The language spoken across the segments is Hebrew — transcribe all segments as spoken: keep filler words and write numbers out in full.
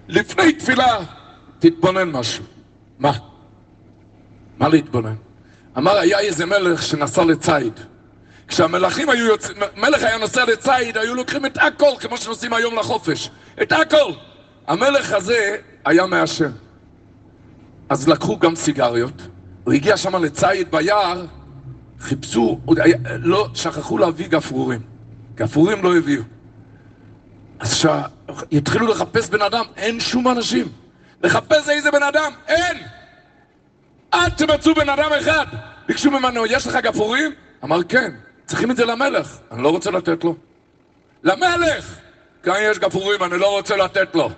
לפני תפילה, תתבונן משהו. מה? מה להתבונן? אמר, היה איזה מלך שנסע לציד. כשהמלכים היו יוצאים, מלך היה נוסע לציד, היו לוקחים את הכל, כמו שנוסעים היום לחופש. את הכל! המלך הזה היה מעשן. אז לקחו גם סיגריות, הוא הגיע שם לציד ביער, חיפשו, לא, שכחו להביא גפרורים. גפרורים לא הביאו. אז שהתחילו לחפש בן אדם, אין שום אנשים. לחפש איזה בן אדם, אין! עד שמצאו בן אדם אחד. ביקשו ממנו, יש לך גפרורים? אמר, כן. צריכים את זה למלך. אני לא רוצה לתת לו. למלך! כאן יש גפרורים, אני לא רוצה לתת לו.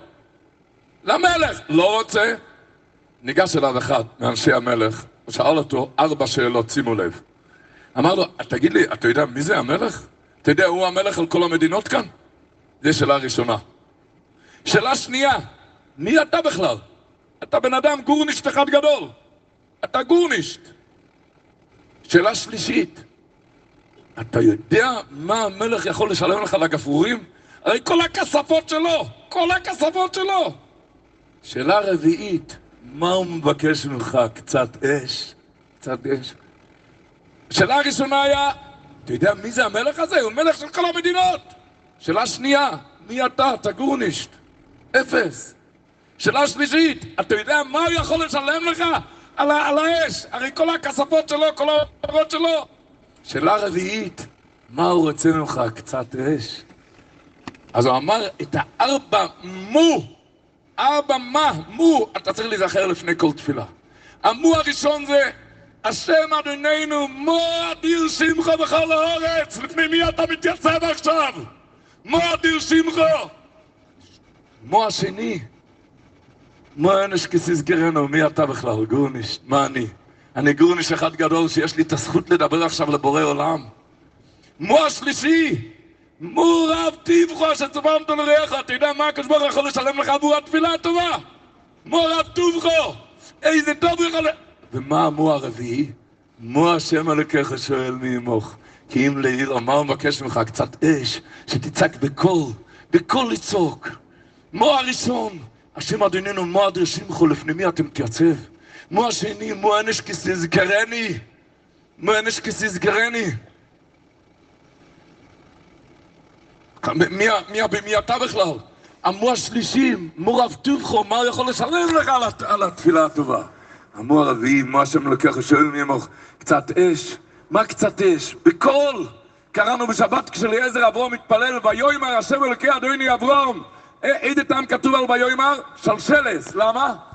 למלך! לא רוצה. ניגש אליו אחד מאנשי המלך, שאל אותו ארבע שאלות, שימו לב. אמר לו, תגיד לי, אתה יודע מי זה המלך? אתה יודע, הוא המלך על כל המדינות כאן? זו שאלה ראשונה. שאלה שנייה, מי אתה בכלל? אתה בן אדם גורנישט אחד גדול. אתה גורנישט. שאלה שלישית, אתה יודע מה המלך יכול לשלם לך לגפרורים? הרי כל הכספות שלו, כל הכספות שלו. שאלה רביעית, מה הוא מבקש ממך? קצת אש, קצת אש. שאלה הראשונה היה, אתה יודע מי זה המלך הזה? הוא מלך של כל המדינות. שאלה שנייה, מי אתה? אתה גורנישט. אפס. שאלה שלישית, אתה יודע מה הוא יכול לשלם לך? על, על האש, הרי כל הכספות שלו, כל העברות שלו. שאלה רביעית, מה הוא רוצה ממך? קצת אש. אז הוא אמר את הארבע מו, ארבע מה, מו, אתה צריך להיזכר לפני כל תפילה. המו הראשון זה, השם אדוננו, מו אדיר שמחו בכל הארץ, לפני מי אתה מתייצב עכשיו? מו אדיר שמחו. מו השני, מו אנש כסזכרנו, מי אתה בכלל? גורנישט, מה אני? אני גורנישט אחד גדול שיש לי את הזכות לדבר עכשיו לבורא עולם. מו השלישי, מו רב טבחו שצופנת לריח, אתה יודע מה הקדוש ברוך הוא יכול לשלם לך עבור התפילה הטובה? מו רב טבחו, איזה טוב יכול... ומה מו הרביעי? מו השם אלוקיך שואל מי עמך, כי אם לעיר, מה הוא מבקש ממך? קצת אש, שתצעק בקול, בקול לצעוק. מו הראשון, השם אדוננו, מו אדיר שמחו, לפני מי אתם תייצב? מו השני, מו אנש כסזכרני, מו אנש כסזכרני. מי, מי, מי אתה בכלל? המו השלישי, מו רב טובחו, מה הוא יכול לשלם לך על, על התפילה הטובה? המו הרביעי, מה השם לוקח שואל מי עמך? קצת אש. מה קצת אש? בקול. קראנו בשבת כשאליעזר אברהם מתפלל, ויאמר השם אלוקי אדוני אברהם. איזה טעם כתוב על ויאמר? שלשלס. למה?